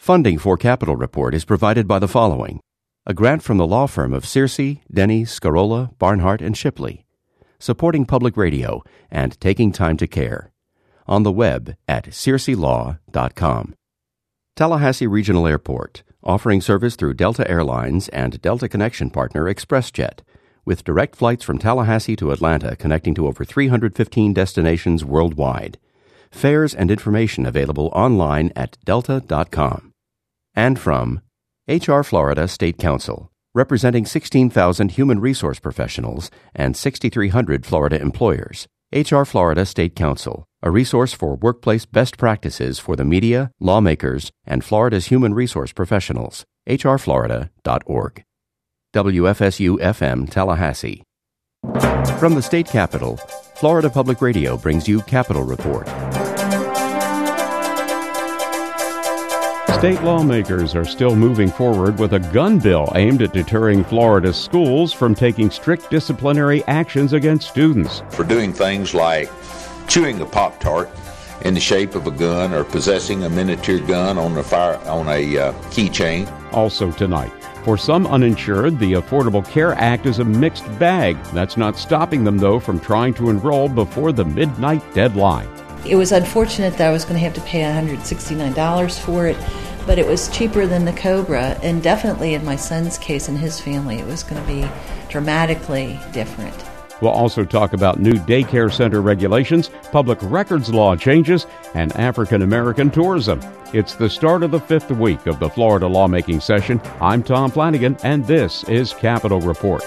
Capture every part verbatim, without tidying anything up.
Funding for Capital Report is provided by the following. A grant from the law firm of Searcy, Denny, Scarola, Barnhart, and Shipley. Supporting public radio and taking time to care. On the web at searcy law dot com. Tallahassee Regional Airport, offering service through Delta Airlines and Delta Connection partner ExpressJet, with direct flights from Tallahassee to Atlanta connecting to over three hundred fifteen destinations worldwide. Fares and information available online at delta dot com. And from H R Florida State Council, representing sixteen thousand human resource professionals and six thousand three hundred Florida employers. H R Florida State Council, a resource for workplace best practices for the media, lawmakers, and Florida's human resource professionals. h r florida dot org. W F S U F M Tallahassee. From the state capitol, Florida Public Radio brings you Capitol Report. State lawmakers are still moving forward with a gun bill aimed at deterring Florida's schools from taking strict disciplinary actions against students. For doing things like chewing a Pop-Tart in the shape of a gun or possessing a miniature gun on a fire on a uh, keychain. Also tonight, for some uninsured, the Affordable Care Act is a mixed bag. That's not stopping them, though, from trying to enroll before the midnight deadline. It was unfortunate that I was going to have to pay one hundred sixty-nine dollars for it, but it was cheaper than the COBRA, and definitely in my son's case and his family, it was going to be dramatically different. We'll also talk about new daycare center regulations, public records law changes, and African American tourism. It's the start of the fifth week of the Florida lawmaking session. I'm Tom Flanagan, and this is Capitol Report.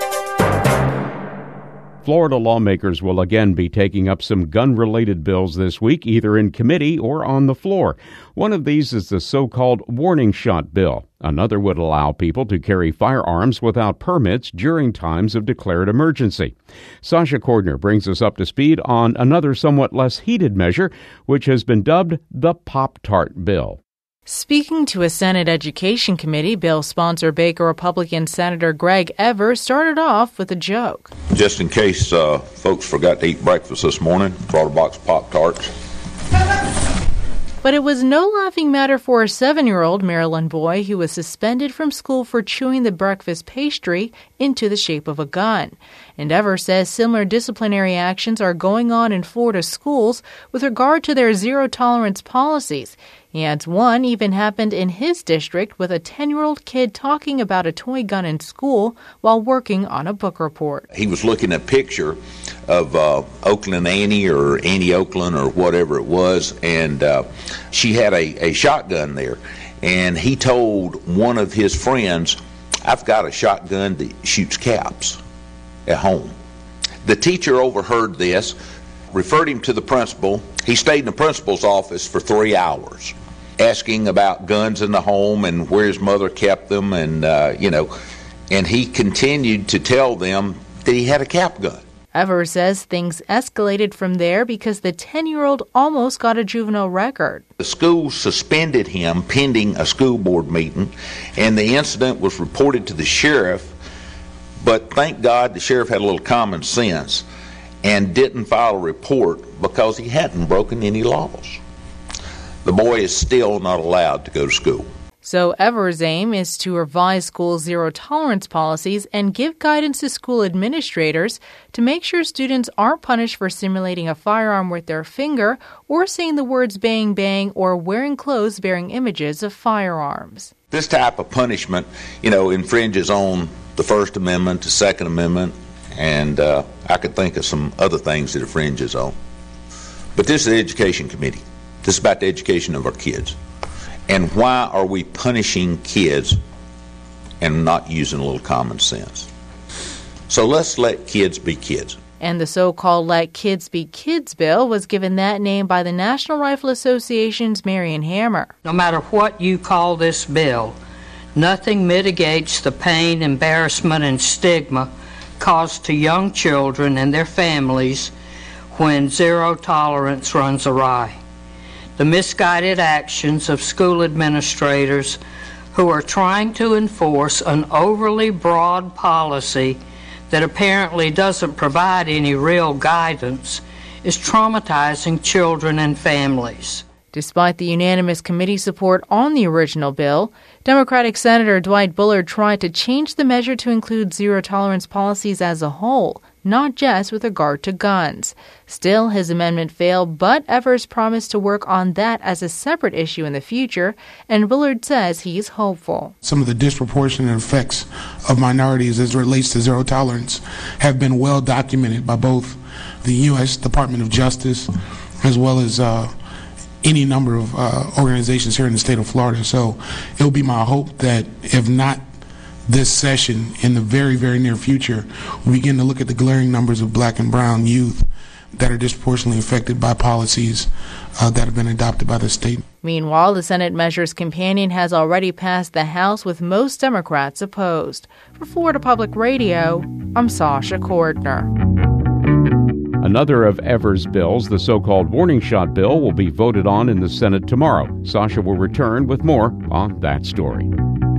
Florida lawmakers will again be taking up some gun-related bills this week, either in committee or on the floor. One of these is the so-called warning shot bill. Another would allow people to carry firearms without permits during times of declared emergency. Sasha Cordner brings us up to speed on another somewhat less heated measure, which has been dubbed the Pop-Tart bill. Speaking to a Senate Education Committee, bill sponsor Baker Republican Senator Greg Evers started off with a joke. Just in case uh, folks forgot to eat breakfast this morning, brought a box of Pop-Tarts. But it was no laughing matter for a seven-year-old Maryland boy who was suspended from school for chewing the breakfast pastry into the shape of a gun. And Evers says similar disciplinary actions are going on in Florida schools with regard to their zero-tolerance policies. He adds one even happened in his district with a ten-year-old kid talking about a toy gun in school while working on a book report. He was looking at a picture of uh, Oakland Annie or Annie Oakland or whatever it was, and uh, she had a, a shotgun there. And he told one of his friends, I've got a shotgun that shoots caps at home. The teacher overheard this, referred him to the principal. He stayed in the principal's office for three hours, asking about guns in the home and where his mother kept them, and uh, you know, and he continued to tell them that he had a cap gun. Evers says things escalated from there because the ten-year-old almost got a juvenile record. The school suspended him pending a school board meeting, and the incident was reported to the sheriff, but thank God the sheriff had a little common sense and didn't file a report because he hadn't broken any laws. The boy is still not allowed to go to school. So Evers' aim is to revise school zero-tolerance policies and give guidance to school administrators to make sure students aren't punished for simulating a firearm with their finger or saying the words bang bang or wearing clothes bearing images of firearms. This type of punishment, you know, infringes on the First Amendment, the Second Amendment, and uh, I could think of some other things that it infringes on. But this is the Education Committee. This is about the education of our kids. And why are we punishing kids and not using a little common sense? So let's let kids be kids. And the so-called Let Kids Be Kids bill was given that name by the National Rifle Association's Marion Hammer. No matter what you call this bill, nothing mitigates the pain, embarrassment, and stigma caused to young children and their families when zero tolerance runs awry. The misguided actions of school administrators who are trying to enforce an overly broad policy that apparently doesn't provide any real guidance is traumatizing children and families. Despite the unanimous committee support on the original bill, Democratic Senator Dwight Bullard tried to change the measure to include zero-tolerance policies as a whole, not just with regard to guns. Still, his amendment failed, but Evers promised to work on that as a separate issue in the future, and Bullard says he's hopeful. Some of the disproportionate effects of minorities as it relates to zero tolerance have been well documented by both the U S Department of Justice as well as uh, any number of uh, organizations here in the state of Florida. So it will be my hope that if not this session, in the very, very near future, we begin to look at the glaring numbers of black and brown youth that are disproportionately affected by policies uh, that have been adopted by the state. Meanwhile, the Senate measure's companion has already passed the House, with most Democrats opposed. For Florida Public Radio, I'm Sasha Cordner. Another of Evers' bills, the so-called warning shot bill, will be voted on in the Senate tomorrow. Sasha will return with more on that story.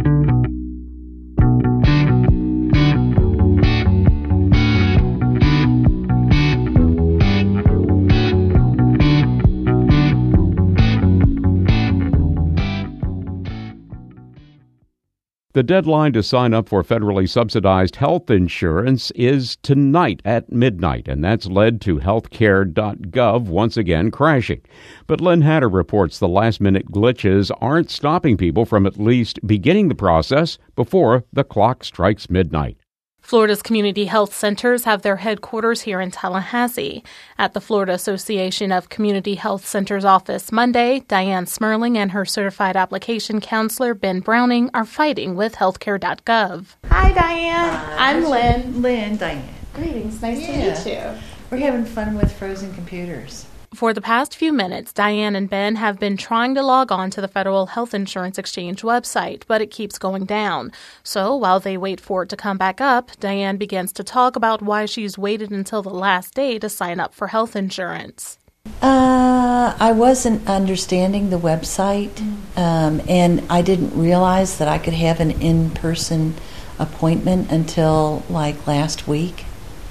The deadline to sign up for federally subsidized health insurance is tonight at midnight, and that's led to healthcare dot gov once again crashing. But Lynn Hatter reports the last-minute glitches aren't stopping people from at least beginning the process before the clock strikes midnight. Florida's community health centers have their headquarters here in Tallahassee. At the Florida Association of Community Health Centers office Monday, Diane Smerling and her certified application counselor, Ben Browning, are fighting with healthcare dot gov. Hi, Diane. Hi. I'm Lynn. Lynn, Diane. Greetings. Nice Yeah. to meet you. We're having fun with frozen computers. For the past few minutes, Diane and Ben have been trying to log on to the Federal Health Insurance Exchange website, but it keeps going down. So while they wait for it to come back up, Diane begins to talk about why she's waited until the last day to sign up for health insurance. Uh, I wasn't understanding the website, um, and I didn't realize that I could have an in-person appointment until like last week.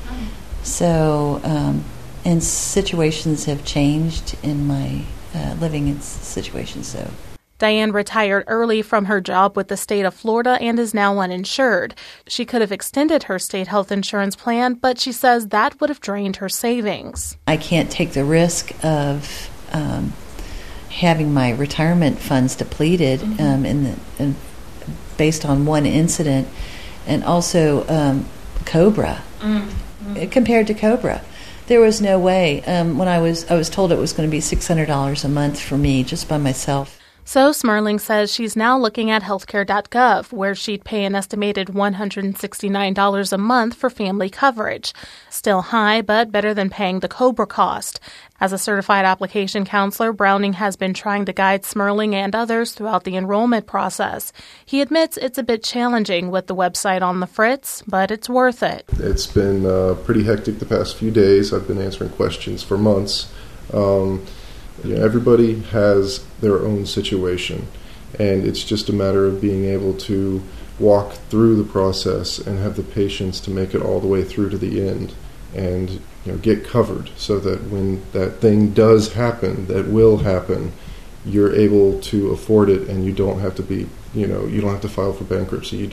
So, um, and situations have changed in my uh, living in situation. So, Diane retired early from her job with the state of Florida and is now uninsured. She could have extended her state health insurance plan, but she says that would have drained her savings. I can't take the risk of um, having my retirement funds depleted mm-hmm. um, in the, in, based on one incident, and also um, Cobra mm-hmm. compared to Cobra. There was no way. Um, when I was I was told it was going to be six hundred dollars a month for me just by myself. So Smerling says she's now looking at healthcare dot gov, where she'd pay an estimated one hundred sixty-nine dollars a month for family coverage. Still high, but better than paying the Cobra cost. As a certified application counselor, Browning has been trying to guide Smerling and others throughout the enrollment process. He admits it's a bit challenging with the website on the fritz, but it's worth it. It's been uh, pretty hectic the past few days. I've been answering questions for months. Um, you know, everybody has their own situation, and it's just a matter of being able to walk through the process and have the patience to make it all the way through to the end and you know get covered so that when that thing does happen, that will happen, you're able to afford it and you don't have to be, you know, you don't have to file for bankruptcy.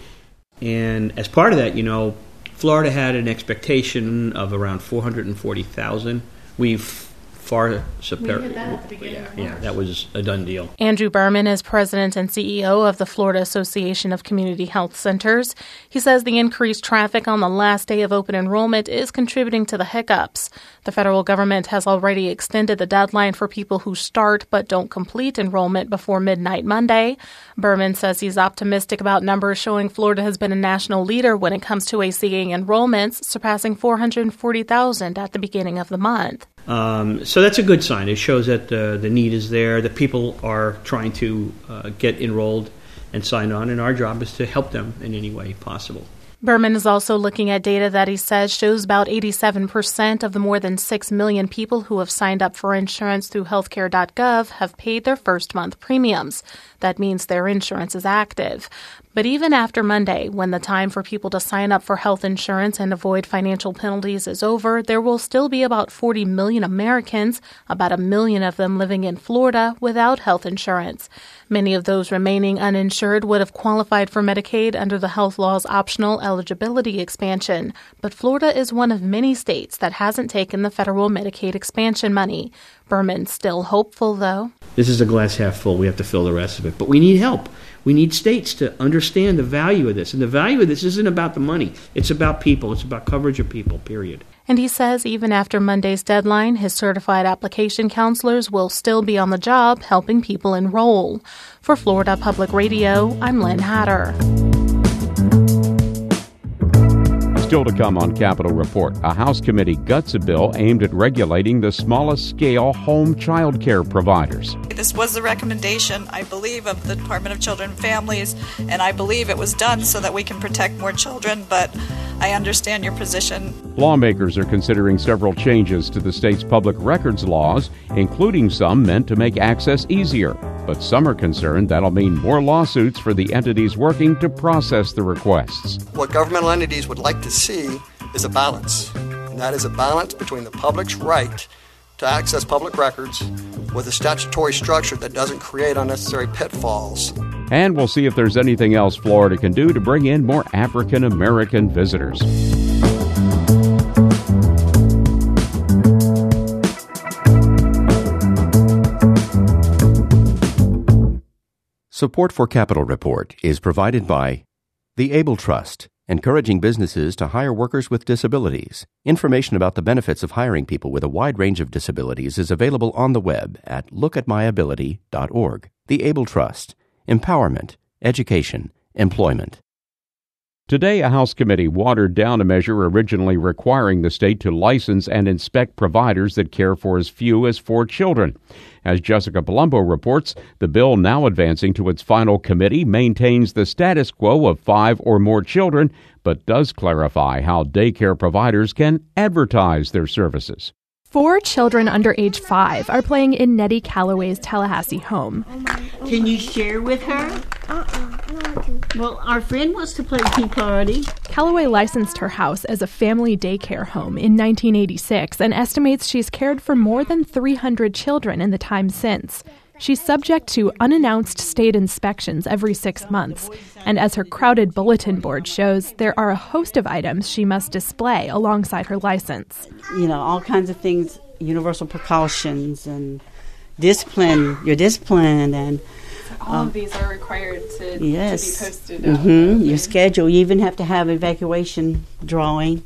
And as part of that, you know, Florida had an expectation of around four hundred forty thousand. We've far superior. We had that at the beginning yeah, of yeah, March. that was a done deal. Andrew Berman is president and C E O of the Florida Association of Community Health Centers. He says the increased traffic on the last day of open enrollment is contributing to the hiccups. The federal government has already extended the deadline for people who start but don't complete enrollment before midnight Monday. Berman says he's optimistic about numbers showing Florida has been a national leader when it comes to ACA enrollments, surpassing four hundred forty thousand at the beginning of the month. Um, so that's a good sign. It shows that uh, the need is there, that people are trying to uh, get enrolled and sign on, and our job is to help them in any way possible. Berman is also looking at data that he says shows about eighty-seven percent of the more than six million people who have signed up for insurance through healthcare dot gov have paid their first month premiums. That means their insurance is active. But even after Monday, when the time for people to sign up for health insurance and avoid financial penalties is over, there will still be about forty million Americans, about a million of them living in Florida, without health insurance. Many of those remaining uninsured would have qualified for Medicaid under the health law's optional eligibility expansion. But Florida is one of many states that hasn't taken the federal Medicaid expansion money. Berman's still hopeful, though. This is a glass half full. We have to fill the rest of it. But we need help. We need states to understand the value of this. And the value of this isn't about the money. It's about people. It's about coverage of people, period. And he says even after Monday's deadline, his certified application counselors will still be on the job helping people enroll. For Florida Public Radio, I'm Lynn Hatter. Still to come on Capitol Report, a House committee guts a bill aimed at regulating the smallest scale home child care providers. This was the recommendation, I believe, of the Department of Children and Families, and I believe it was done so that we can protect more children, but I understand your position. Lawmakers are considering several changes to the state's public records laws, including some meant to make access easier. But some are concerned that'll mean more lawsuits for the entities working to process the requests. What governmental entities would like to see is a balance, and that is a balance between the public's right to access public records with a statutory structure that doesn't create unnecessary pitfalls. And we'll see if there's anything else Florida can do to bring in more African American visitors. Support for Capitol Report is provided by the Able Trust, encouraging businesses to hire workers with disabilities. Information about the benefits of hiring people with a wide range of disabilities is available on the web at look at my ability dot org. The Able Trust, empowerment, education, employment. Today, a House committee watered down a measure originally requiring the state to license and inspect providers that care for as few as four children. As Jessica Palumbo reports, the bill now advancing to its final committee maintains the status quo of five or more children, but does clarify how daycare providers can advertise their services. Four children under age five are playing in Nettie Calloway's Tallahassee home. Can you share with her? Uh-uh, I don't want to. Well, our friend wants to play Tea Party. Calloway licensed her house as a family daycare home in nineteen eighty-six and estimates she's cared for more than three hundred children in the time since. She's subject to unannounced state inspections every six months, and as her crowded bulletin board shows, there are a host of items she must display alongside her license. You know, all kinds of things, universal precautions and discipline, your discipline, and all um, of these are required to, yes. to be posted. Mm-hmm. Your schedule. You even have to have evacuation drawing,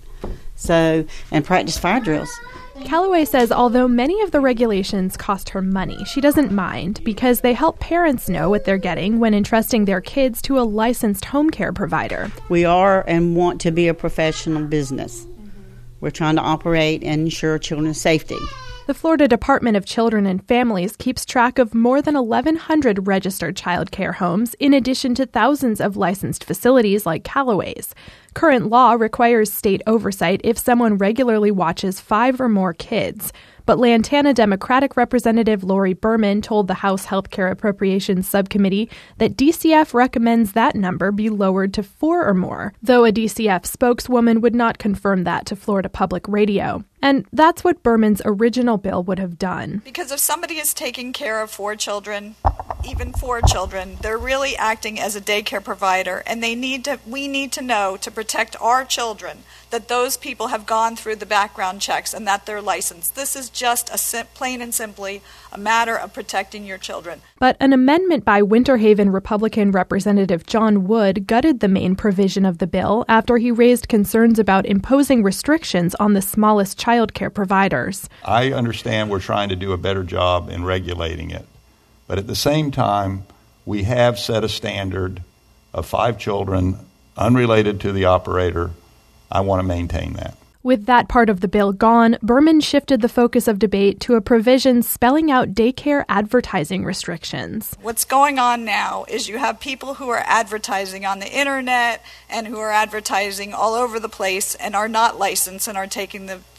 so and practice fire drills. Calloway says although many of the regulations cost her money, she doesn't mind because they help parents know what they're getting when entrusting their kids to a licensed home care provider. We are and want to be a professional business. Mm-hmm. We're trying to operate and ensure children's safety. The Florida Department of Children and Families keeps track of more than eleven hundred registered child care homes, in addition to thousands of licensed facilities like Calloway's. Current law requires state oversight if someone regularly watches five or more kids. But Lantana Democratic Representative Lori Berman told the House Healthcare Appropriations Subcommittee that D C F recommends that number be lowered to four or more, though a D C F spokeswoman would not confirm that to Florida Public Radio. And that's what Berman's original bill would have done. Because if somebody is taking care of four children, even four children, they're really acting as a daycare provider, and they need to. We need to know to protect our children that those people have gone through the background checks and that they're licensed. This is just a sim- plain and simply a matter of protecting your children. But an amendment by Winter Haven Republican Representative John Wood gutted the main provision of the bill after he raised concerns about imposing restrictions on the smallest child care providers. I understand we're trying to do a better job in regulating it, but at the same time, we have set a standard of five children unrelated to the operator. I want to maintain that. With that part of the bill gone, Berman shifted the focus of debate to a provision spelling out daycare advertising restrictions. What's going on now is you have people who are advertising on the internet and who are advertising all over the place and are not licensed and are taking the children.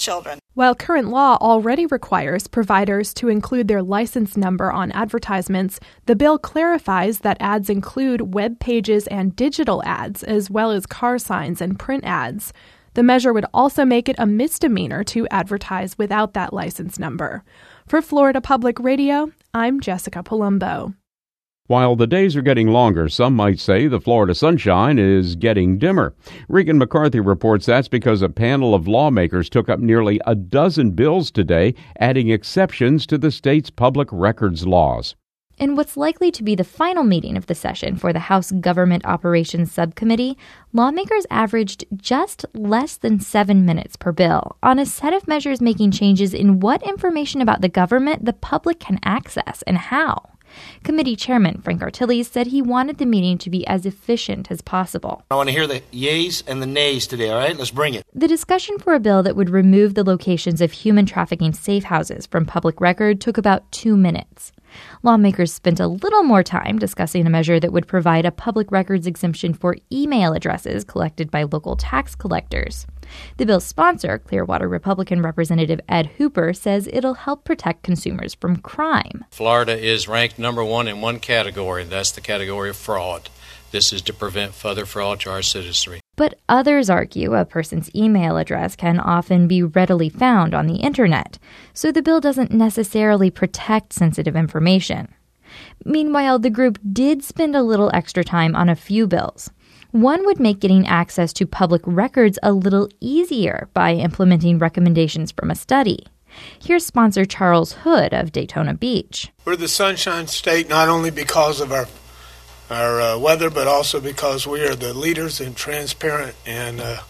While current law already requires providers to include their license number on advertisements, the bill clarifies that ads include web pages and digital ads, as well as car signs and print ads. The measure would also make it a misdemeanor to advertise without that license number. For Florida Public Radio, I'm Jessica Palumbo. While the days are getting longer, some might say the Florida sunshine is getting dimmer. Regan McCarthy reports that's because a panel of lawmakers took up nearly a dozen bills today, adding exceptions to the state's public records laws. In what's likely to be the final meeting of the session for the House Government Operations Subcommittee, lawmakers averaged just less than seven minutes per bill on a set of measures making changes in what information about the government the public can access and how. Committee Chairman Frank Artilles said he wanted the meeting to be as efficient as possible. I want to hear the yeas and the nays today, all right? Let's bring it. The discussion for a bill that would remove the locations of human trafficking safe houses from public record took about two minutes. Lawmakers spent a little more time discussing a measure that would provide a public records exemption for email addresses collected by local tax collectors. The bill's sponsor, Clearwater Republican Representative Ed Hooper, says it'll help protect consumers from crime. Florida is ranked number one in one category, and that's the category of fraud. This is to prevent further fraud to our citizenry. But others argue a person's email address can often be readily found on the internet, so the bill doesn't necessarily protect sensitive information. Meanwhile, the group did spend a little extra time on a few bills. One would make getting access to public records a little easier by implementing recommendations from a study. Here's sponsor Charles Hood of Daytona Beach. We're the Sunshine State not only because of our our uh, weather, but also because we are the leaders in transparent and uh,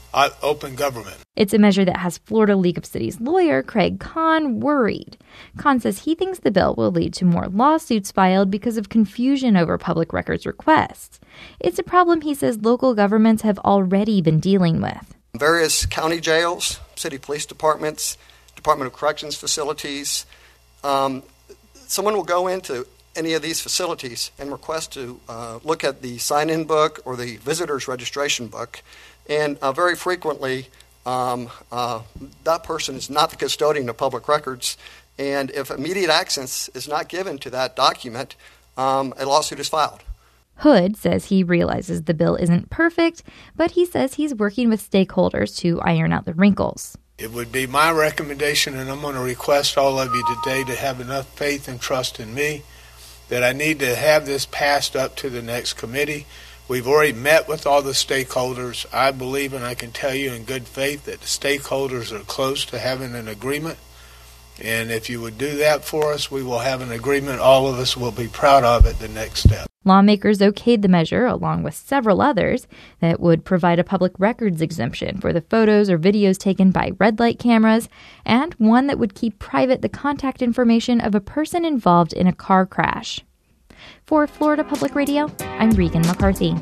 open government. It's a measure that has Florida League of Cities lawyer Craig Kahn worried. Kahn says he thinks the bill will lead to more lawsuits filed because of confusion over public records requests. It's a problem he says local governments have already been dealing with. Various county jails, city police departments, Department of Corrections facilities. Um, someone will go into any of these facilities and request to uh, look at the sign-in book or the visitor's registration book. And uh, very frequently, um, uh, that person is not the custodian of public records. And if immediate access is not given to that document, um, a lawsuit is filed. Hood says he realizes the bill isn't perfect, but he says he's working with stakeholders to iron out the wrinkles. It would be my recommendation, and I'm going to request all of you today to have enough faith and trust in me that I need to have this passed up to the next committee. We've already met with all the stakeholders. I believe, and I can tell you in good faith, that the stakeholders are close to having an agreement. And if you would do that for us, we will have an agreement all of us will be proud of at the next step. Lawmakers okayed the measure, along with several others, that would provide a public records exemption for the photos or videos taken by red light cameras, and one that would keep private the contact information of a person involved in a car crash. For Florida Public Radio, I'm Regan McCarthy.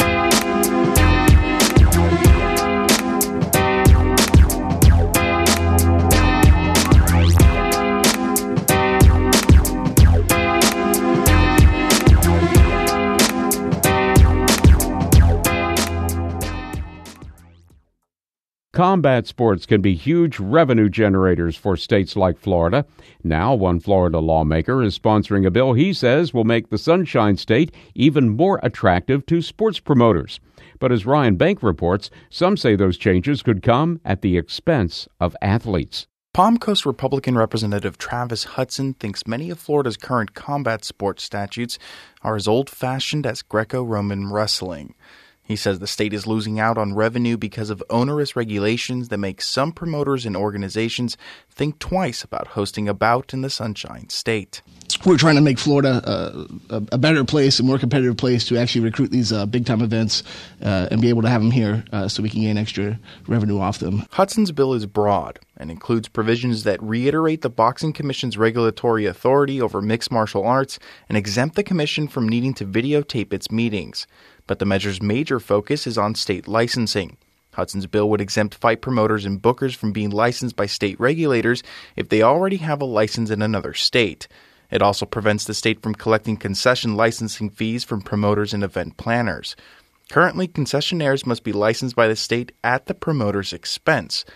Combat sports can be huge revenue generators for states like Florida. Now, one Florida lawmaker is sponsoring a bill he says will make the Sunshine State even more attractive to sports promoters. But as Ryan Bank reports, some say those changes could come at the expense of athletes. Palm Coast Republican Representative Travis Hudson thinks many of Florida's current combat sports statutes are as old-fashioned as Greco-Roman wrestling. He says the state is losing out on revenue because of onerous regulations that make some promoters and organizations think twice about hosting a bout in the Sunshine State. We're trying to make Florida uh, a, a better place, a more competitive place to actually recruit these uh, big-time events uh, and be able to have them here uh, so we can gain extra revenue off them. Hudson's bill is broad and includes provisions that reiterate the Boxing Commission's regulatory authority over mixed martial arts and exempt the commission from needing to videotape its meetings. But the measure's major focus is on state licensing. Hudson's bill would exempt fight promoters and bookers from being licensed by state regulators if they already have a license in another state. It also prevents the state from collecting concession licensing fees from promoters and event planners. Currently, concessionaires must be licensed by the state at the promoter's expense.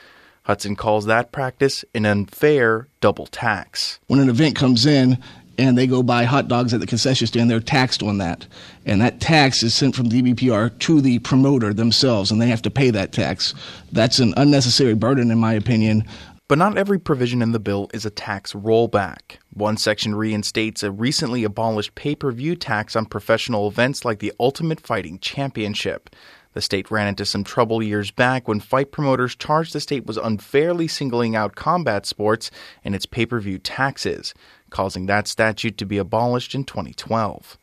Hudson calls that practice an unfair double tax. When an event comes in and they go buy hot dogs at the concession stand, they're taxed on that. And that tax is sent from D B P R to the promoter themselves, and they have to pay that tax. That's an unnecessary burden, in my opinion. But not every provision in the bill is a tax rollback. One section reinstates a recently abolished pay-per-view tax on professional events like the Ultimate Fighting Championship. The state ran into some trouble years back when fight promoters charged the state was unfairly singling out combat sports in its pay-per-view taxes, causing that statute to be abolished in twenty twelve.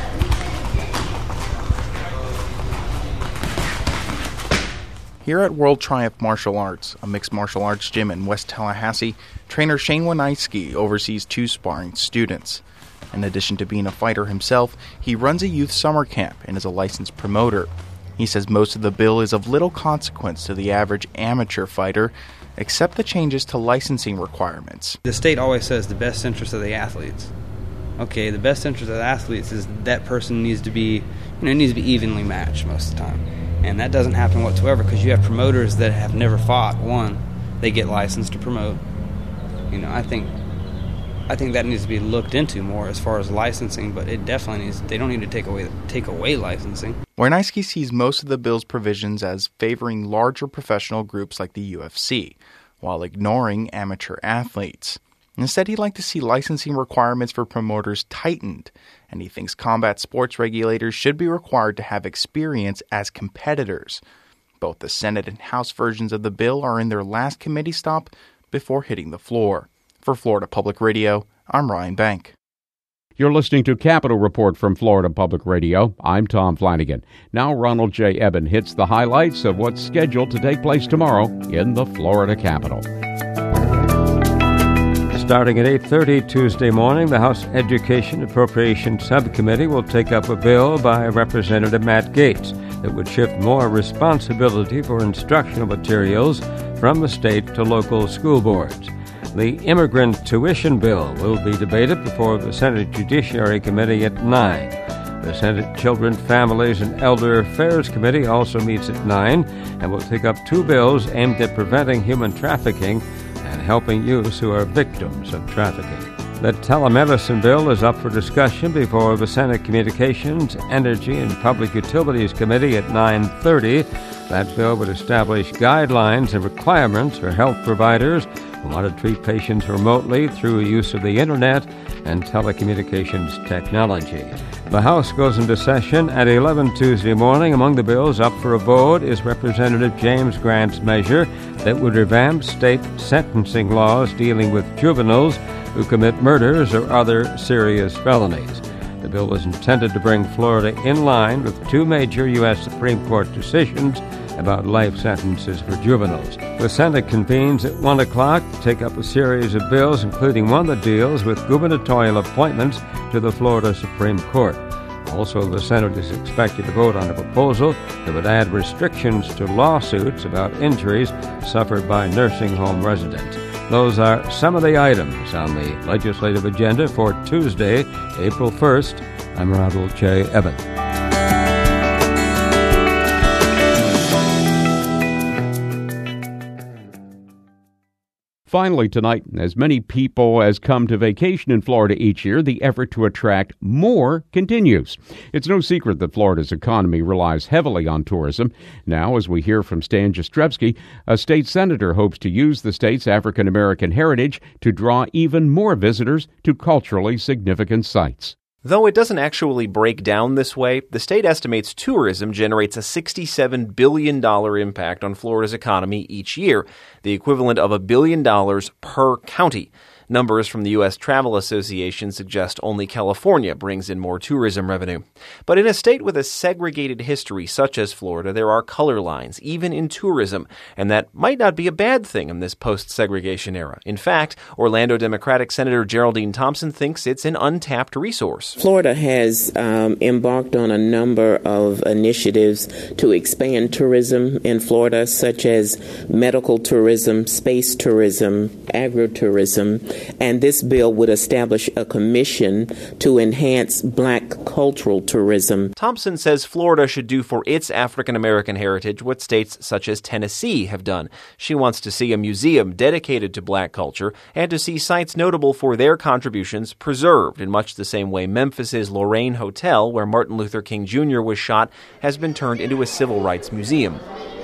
Here at World Triumph Martial Arts, a mixed martial arts gym in West Tallahassee, trainer Shane Winiski oversees two sparring students. In addition to being a fighter himself, he runs a youth summer camp and is a licensed promoter. He says most of the bill is of little consequence to the average amateur fighter, except the changes to licensing requirements. The state always says the best interest of the athletes. Okay, the best interest of the athletes is that person needs to be, you know, needs to be evenly matched most of the time. And that doesn't happen whatsoever because you have promoters that have never fought. One, they get licensed to promote. You know, I think I think that needs to be looked into more as far as licensing, but it definitely needs, they don't need to take away take away licensing. Winiski sees most of the bill's provisions as favoring larger professional groups like the U F C, while ignoring amateur athletes. Instead, he'd like to see licensing requirements for promoters tightened, and he thinks combat sports regulators should be required to have experience as competitors. Both the Senate and House versions of the bill are in their last committee stop before hitting the floor. For Florida Public Radio, I'm Ryan Bank. You're listening to Capitol Report from Florida Public Radio. I'm Tom Flanagan. Now Ronald J. Eben hits the highlights of what's scheduled to take place tomorrow in the Florida Capitol. Starting at eight thirty Tuesday morning, the House Education Appropriations Subcommittee will take up a bill by Representative Matt Gaetz that would shift more responsibility for instructional materials from the state to local school boards. The immigrant tuition bill will be debated before the Senate Judiciary Committee at nine. The Senate Children, Families, and Elder Affairs Committee also meets at nine and will take up two bills aimed at preventing human trafficking and helping youths who are victims of trafficking. The telemedicine bill is up for discussion before the Senate Communications, Energy, and Public Utilities Committee at nine thirty. That bill would establish guidelines and requirements for health providers who want to treat patients remotely through use of the Internet and telecommunications technology. The House goes into session at eleven Tuesday morning. Among the bills up for a vote is Representative James Grant's measure that would revamp state sentencing laws dealing with juveniles who commit murders or other serious felonies. The bill is intended to bring Florida in line with two major U S Supreme Court decisions about life sentences for juveniles. The Senate convenes at one o'clock to take up a series of bills, including one that deals with gubernatorial appointments to the Florida Supreme Court. Also, the Senate is expected to vote on a proposal that would add restrictions to lawsuits about injuries suffered by nursing home residents. Those are some of the items on the legislative agenda for Tuesday, April first. I'm Ronald J. Eben. Finally tonight, as many people as come to vacation in Florida each year, the effort to attract more continues. It's no secret that Florida's economy relies heavily on tourism. Now, as we hear from Stan Jastrzebski, a state senator hopes to use the state's African-American heritage to draw even more visitors to culturally significant sites. Though it doesn't actually break down this way, the state estimates tourism generates a sixty-seven billion dollars impact on Florida's economy each year, the equivalent of a billion dollars per county. Numbers from the U S Travel Association suggest only California brings in more tourism revenue. But in a state with a segregated history such as Florida, there are color lines, even in tourism, and that might not be a bad thing in this post-segregation era. In fact, Orlando Democratic Senator Geraldine Thompson thinks it's an untapped resource. Florida has um, embarked on a number of initiatives to expand tourism in Florida, such as medical tourism, space tourism, agritourism. and this bill would establish a commission to enhance black cultural tourism. Thompson says Florida should do for its African American heritage what states such as Tennessee have done. She wants to see a museum dedicated to black culture and to see sites notable for their contributions preserved in much the same way Memphis's Lorraine Hotel, where Martin Luther King Junior was shot, has been turned into a civil rights museum.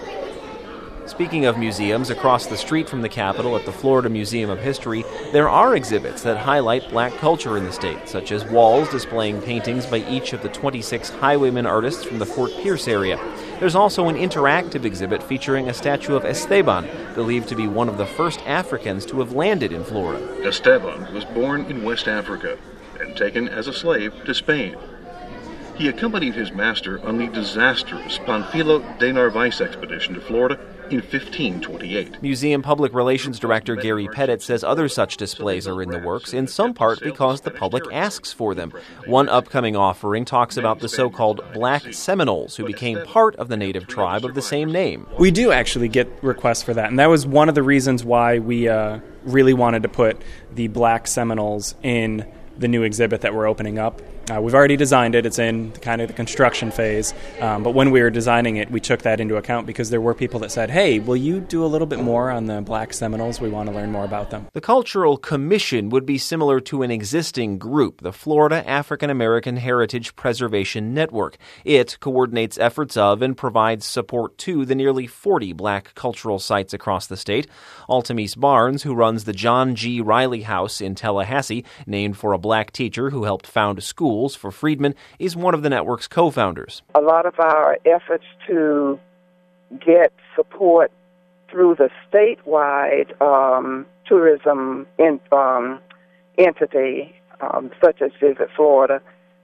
Speaking of museums, across the street from the Capitol at the Florida Museum of History, there are exhibits that highlight black culture in the state, such as walls displaying paintings by each of the twenty-six highwaymen artists from the Fort Pierce area. There's also an interactive exhibit featuring a statue of Esteban, believed to be one of the first Africans to have landed in Florida. Esteban was born in West Africa and taken as a slave to Spain. He accompanied his master on the disastrous Panfilo de Narvaez expedition to Florida in fifteen twenty-eight. Museum Public Relations Director Gary Pettit says other such displays are in the works, in some part because the public asks for them. One upcoming offering talks about the so-called Black Seminoles, who became part of the native tribe of the same name. We do actually get requests for that, and that was one of the reasons why we uh, really wanted to put the Black Seminoles in the new exhibit that we're opening up. Uh, we've already designed it. It's in kind of the construction phase. Um, but when we were designing it, we took that into account because there were people that said, hey, will you do a little bit more on the Black Seminoles? We want to learn more about them. The Cultural Commission would be similar to an existing group, the Florida African American Heritage Preservation Network. It coordinates efforts of and provides support to the nearly forty black cultural sites across the state. Altamise Barnes, who runs the John G. Riley House in Tallahassee, named for a black teacher who helped found schools for freedmen, is one of the network's co-founders. A lot of our efforts to get support through the statewide um, tourism in, um, entity, um, such as Visit Florida,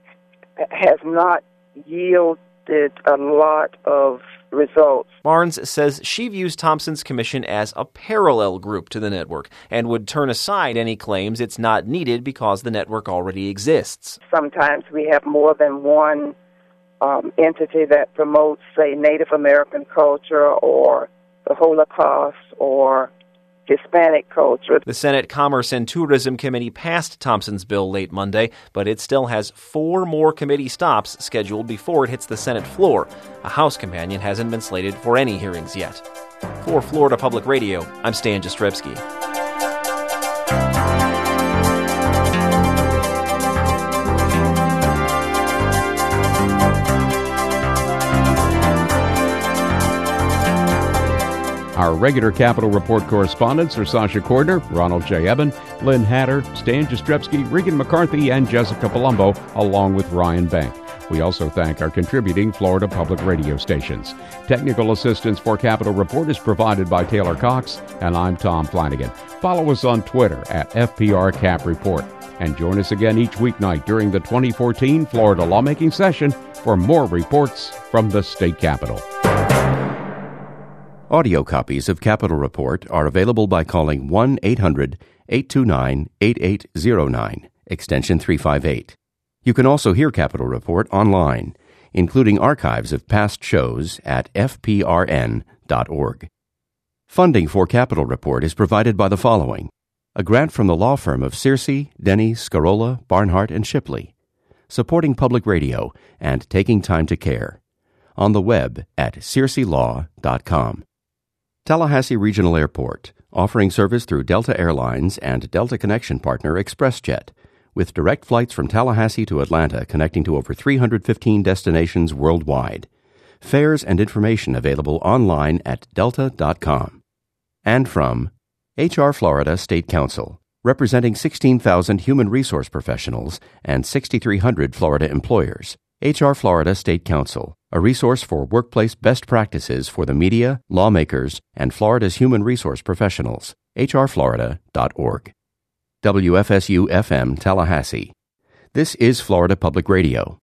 has not yielded a lot of results. Barnes says she views Thompson's commission as a parallel group to the network and would turn aside any claims it's not needed because the network already exists. Sometimes we have more than one um, entity that promotes, say, Native American culture or the Holocaust or Hispanic culture. The Senate Commerce and Tourism Committee passed Thompson's bill late Monday, but it still has four more committee stops scheduled before it hits the Senate floor. A House companion hasn't been slated for any hearings yet. For Florida Public Radio, I'm Stan Jastrzebski. Our regular Capitol Report correspondents are Sasha Cordner, Ronald J. Eben, Lynn Hatter, Stan Jastrzebski, Regan McCarthy, and Jessica Palumbo, along with Ryan Bank. We also thank our contributing Florida public radio stations. Technical assistance for Capitol Report is provided by Taylor Cox, and I'm Tom Flanagan. Follow us on Twitter at F P R Cap Report. And join us again each weeknight during the twenty fourteen Florida lawmaking session for more reports from the state capitol. Audio copies of Capitol Report are available by calling one eight hundred eight two nine eight eight zero nine, extension three five eight. You can also hear Capitol Report online, including archives of past shows at f p r n dot org. Funding for Capitol Report is provided by the following: a grant from the law firm of Searcy, Denny, Scarola, Barnhart, and Shipley, supporting public radio and taking time to care. On the web at searcy law dot com. Tallahassee Regional Airport, offering service through Delta Airlines and Delta Connection partner ExpressJet, with direct flights from Tallahassee to Atlanta connecting to over three hundred fifteen destinations worldwide. Fares and information available online at delta dot com. And from H R Florida State Council, representing sixteen thousand human resource professionals and six thousand three hundred Florida employers. H R Florida State Council, a resource for workplace best practices for the media, lawmakers, and Florida's human resource professionals. h r florida dot org. W F S U F M Tallahassee. This is Florida Public Radio.